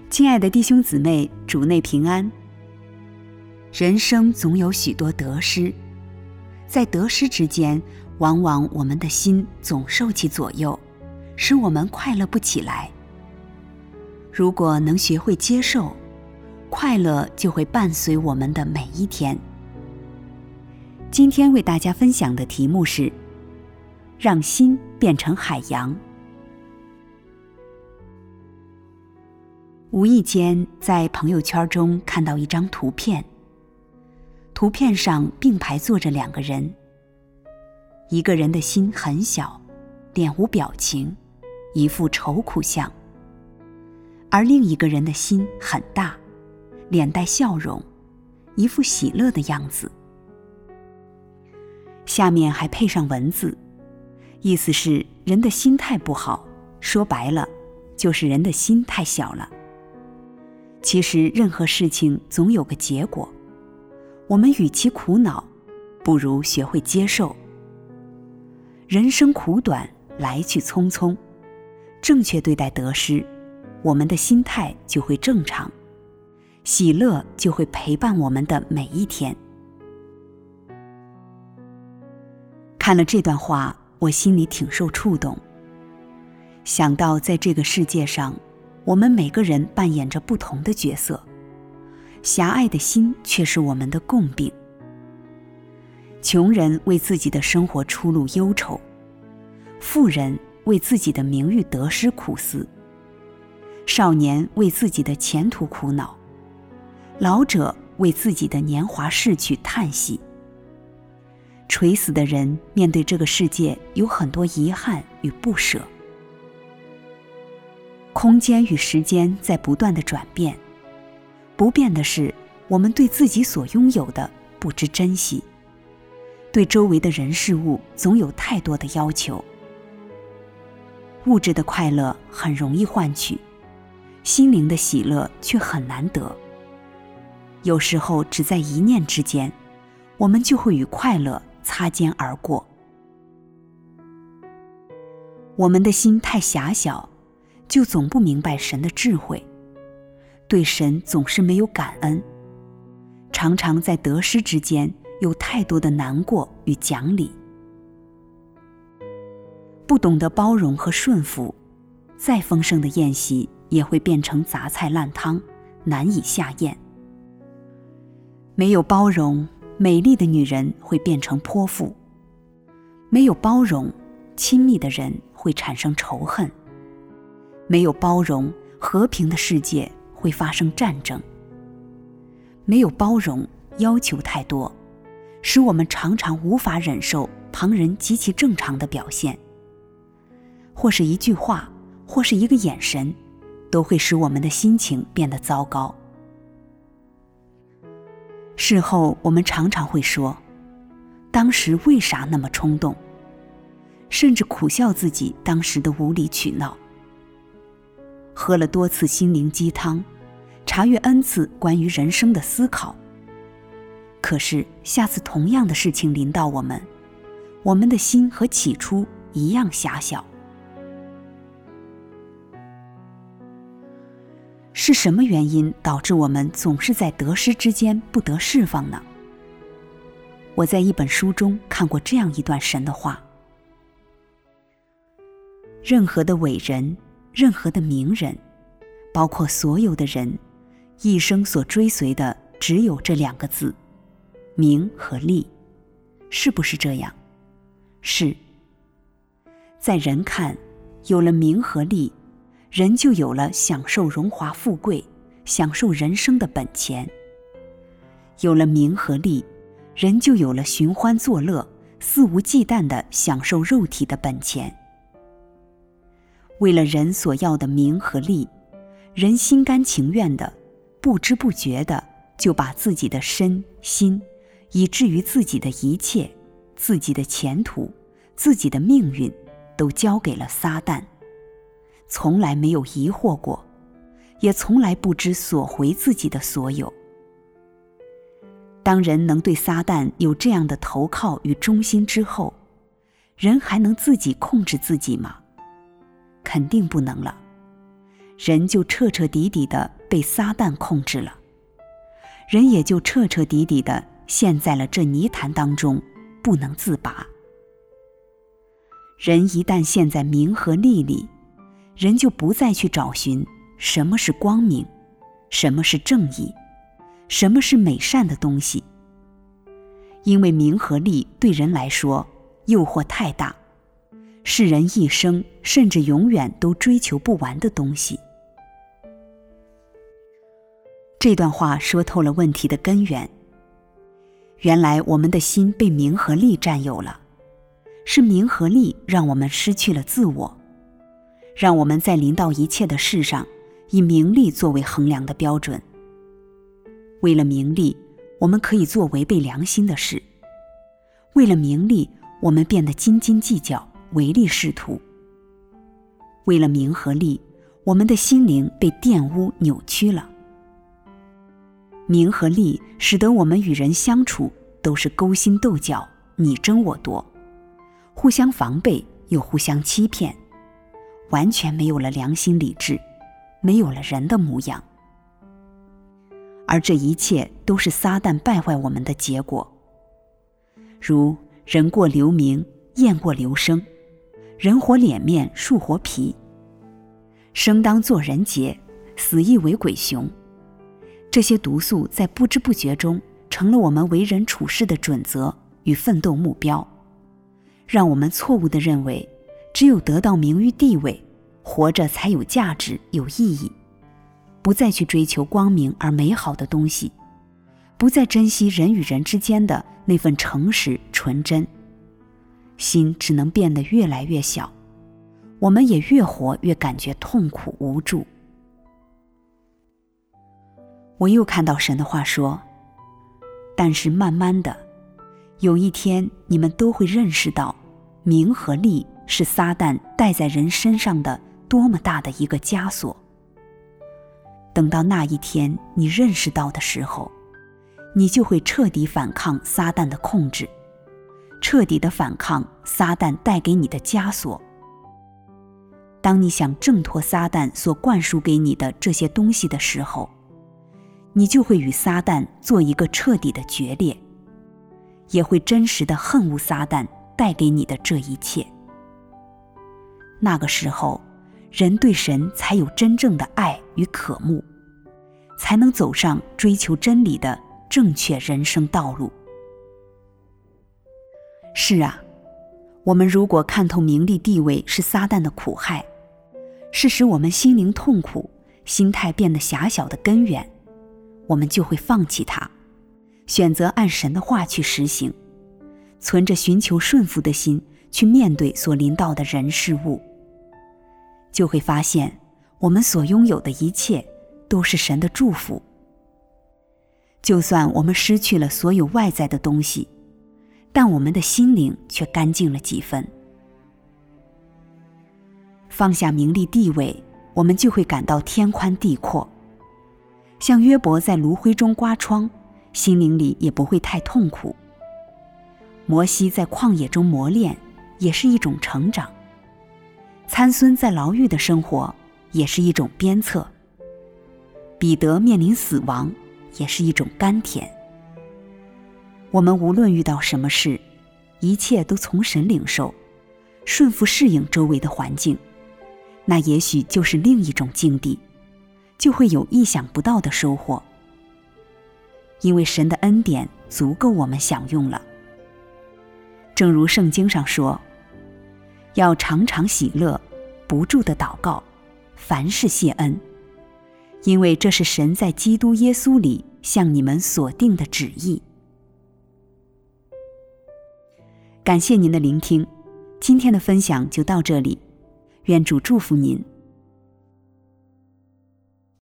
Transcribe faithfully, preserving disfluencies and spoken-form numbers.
亲爱的弟兄姊妹，主内平安。人生总有许多得失，在得失之间，往往我们的心总受其左右，使我们快乐不起来。如果能学会接受，快乐就会伴随我们的每一天。今天为大家分享的题目是：让心变成海洋。无意间在朋友圈中看到一张图片，图片上并排坐着两个人，一个人的心很小，脸无表情，一副愁苦相，而另一个人的心很大，脸带笑容，一副喜乐的样子。下面还配上文字，意思是人的心态不好，说白了就是人的心太小了。其实任何事情总有个结果，我们与其苦恼，不如学会接受。人生苦短，来去匆匆，正确对待得失，我们的心态就会正常，喜乐就会陪伴我们的每一天。看了这段话，我心里挺受触动，想到在这个世界上，我们每个人扮演着不同的角色，狭隘的心却是我们的共病。穷人为自己的生活出路忧愁，富人为自己的名誉得失苦思，少年为自己的前途苦恼，老者为自己的年华逝去叹息。垂死的人面对这个世界有很多遗憾与不舍。空间与时间在不断的转变，不变的是我们对自己所拥有的不知珍惜，对周围的人事物总有太多的要求。物质的快乐很容易换取，心灵的喜乐却很难得。有时候只在一念之间，我们就会与快乐擦肩而过。我们的心太狭小，就总不明白神的智慧，对神总是没有感恩，常常在得失之间有太多的难过与讲理。不懂得包容和顺服，再丰盛的宴席也会变成杂菜烂汤，难以下咽。没有包容，美丽的女人会变成泼妇；没有包容，亲密的人会产生仇恨；没有包容，和平的世界会发生战争；没有包容，要求太多，使我们常常无法忍受旁人极其正常的表现。或是一句话，或是一个眼神，都会使我们的心情变得糟糕。事后我们常常会说，当时为啥那么冲动，甚至苦笑自己当时的无理取闹。喝了多次心灵鸡汤，查阅 N 次关于人生的思考，可是下次同样的事情临到我们，我们的心和起初一样狭小。是什么原因导致我们总是在得失之间不得释放呢？我在一本书中看过这样一段神的话：任何的伟人，任何的名人，包括所有的人，一生所追随的只有这两个字，名和利。是不是这样？是。在人看，有了名和利，人就有了享受荣华富贵，享受人生的本钱。有了名和利，人就有了寻欢作乐，肆无忌惮地享受肉体的本钱。为了人所要的名和利，人心甘情愿的，不知不觉的就把自己的身心，以至于自己的一切，自己的前途，自己的命运，都交给了撒旦，从来没有疑惑过，也从来不知索回自己的所有。当人能对撒旦有这样的投靠与忠心之后，人还能自己控制自己吗？肯定不能了。 人就彻彻底底地被撒旦控制了，人也就彻彻底底地陷在了这泥潭当中，不能自拔。人一旦陷在名和利里，人就不再去找寻什么是光明，什么是正义，什么是美善的东西。因为名和利对人来说诱惑太大，是人一生甚至永远都追求不完的东西。这段话说透了问题的根源。原来我们的心被名和利占有了，是名和利让我们失去了自我，让我们在临到一切的事上以名利作为衡量的标准。为了名利，我们可以做违背良心的事；为了名利，我们变得斤斤计较，唯利是图。为了名和利，我们的心灵被玷污扭曲了。名和利使得我们与人相处都是勾心斗角，你争我夺，互相防备又互相欺骗，完全没有了良心理智，没有了人的模样。而这一切都是撒旦败坏我们的结果。如人过留名，雁过留声，人活脸面，树活皮，生当作人杰，死亦为鬼雄。这些毒素在不知不觉中成了我们为人处事的准则与奋斗目标，让我们错误地认为只有得到名誉地位，活着才有价值有意义，不再去追求光明而美好的东西，不再珍惜人与人之间的那份诚实纯真，心只能变得越来越小，我们也越活越感觉痛苦无助。我又看到神的话说，但是慢慢的，有一天你们都会认识到，名和利是撒旦戴在人身上的多么大的一个枷锁。等到那一天你认识到的时候，你就会彻底反抗撒旦的控制，彻底的反抗撒旦带给你的枷锁。当你想挣脱撒旦所灌输给你的这些东西的时候，你就会与撒旦做一个彻底的决裂，也会真实的恨恶撒旦带给你的这一切。那个时候，人对神才有真正的爱与渴慕，才能走上追求真理的正确人生道路。是啊，我们如果看透名利地位是撒旦的苦害，是使我们心灵痛苦、心态变得狭小的根源，我们就会放弃它，选择按神的话去实行，存着寻求顺服的心去面对所临到的人事物，就会发现我们所拥有的一切都是神的祝福。就算我们失去了所有外在的东西，但我们的心灵却干净了几分。放下名利地位，我们就会感到天宽地阔。像约伯在炉灰中刮疮，心灵里也不会太痛苦。摩西在旷野中磨练，也是一种成长。参孙在牢狱的生活，也是一种鞭策。彼得面临死亡，也是一种甘甜。我们无论遇到什么事，一切都从神领受，顺服适应周围的环境，那也许就是另一种境地，就会有意想不到的收获。因为神的恩典足够我们享用了。正如圣经上说，要常常喜乐，不住地祷告，凡事谢恩，因为这是神在基督耶稣里向你们所定的旨意。感谢您的聆听，今天的分享就到这里，愿主祝福您。